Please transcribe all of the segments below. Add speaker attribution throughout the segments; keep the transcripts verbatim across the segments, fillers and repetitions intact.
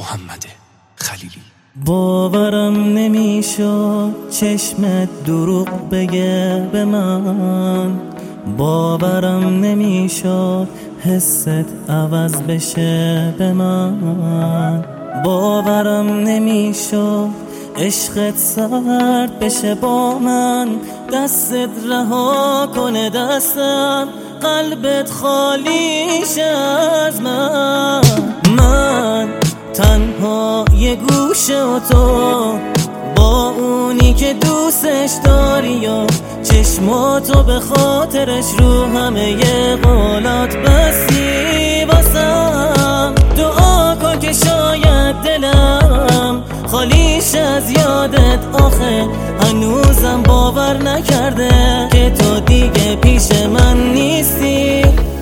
Speaker 1: محمد خلیلی.
Speaker 2: باورم نمیشد چشمت دروغ بگه به من، باورم نمیشد حست عوض بشه به من، باورم نمیشد عشقت سرد بشه با من، دستت رها کنه دستم، قلبت خالیش از من. من تنها یه گوشه و تو با اونی که دوستش داری و چشماتو به خاطرش رو همه ی قولات بستی واسم. دعا کن که شاید دلم خالیش از یادت، آخه هنوزم باور نکرده که تو دیگه پیش من نیستی.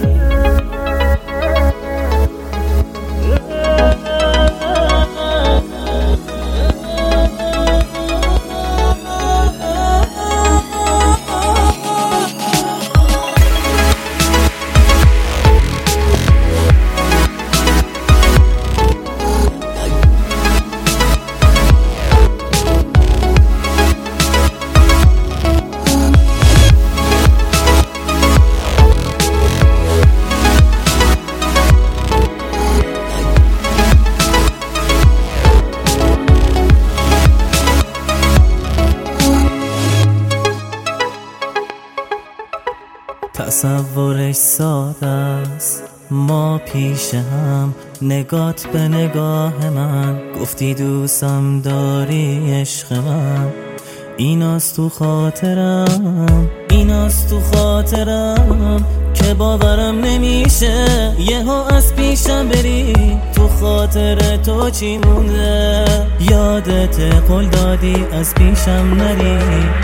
Speaker 2: تصورش ساده است، ما پیش هم نگات به نگاه من، گفتی دوستم داری عشق من، ایناست تو خاطرم، ایناست تو خاطرم که باورم نمیشه یهو از پیشم بری. تو خاطر تو چی مونده؟ یادت قول دادی از پیشم نری.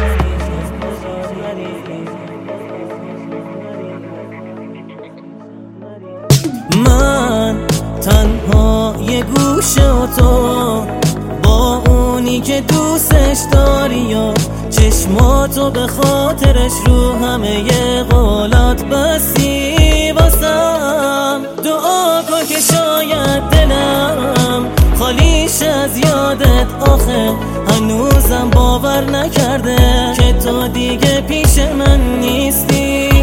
Speaker 2: من تنها یه گوشه و تو با اونی که دوستش داری و چشماتو به خاطرش رو همه ی قولات بستی واسم. دعا کن که شاید دلم خالیش از یادت، آخه هنوزم باور نکرده که تو دیگه پیش من نیستی.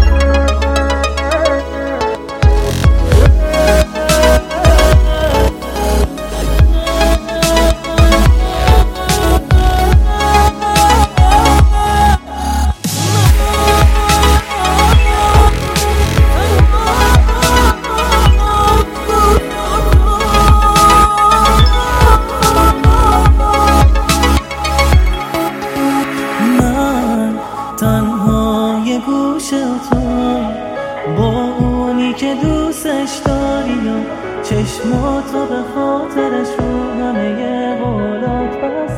Speaker 2: تنها یه گوشه تو با اونی که دوستش داری و چشماتو به خاطرش رو همه ی قولات بس